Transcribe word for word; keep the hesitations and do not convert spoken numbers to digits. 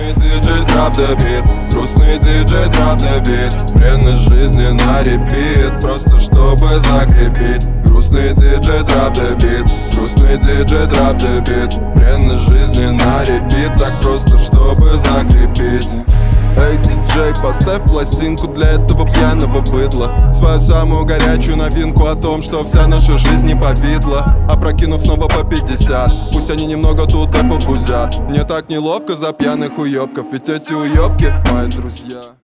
Грустный диджей, drop the beat. Грустный диджей, drop the beat. Бренность жизни на репит, просто чтобы закрепить. Грустный диджей, drop the beat. Грустный диджей, drop the beat. Бренность жизни на репит, так просто чтобы закрепить. Эй, диджей, поставь пластинку для этого пьяного быдла. Свою самую горячую новинку о том, что вся наша жизнь не повидла. Опрокинув снова по пятьдесят, пусть они немного тут и побузят. Мне так неловко за пьяных уёбков, ведь эти уёбки мои друзья.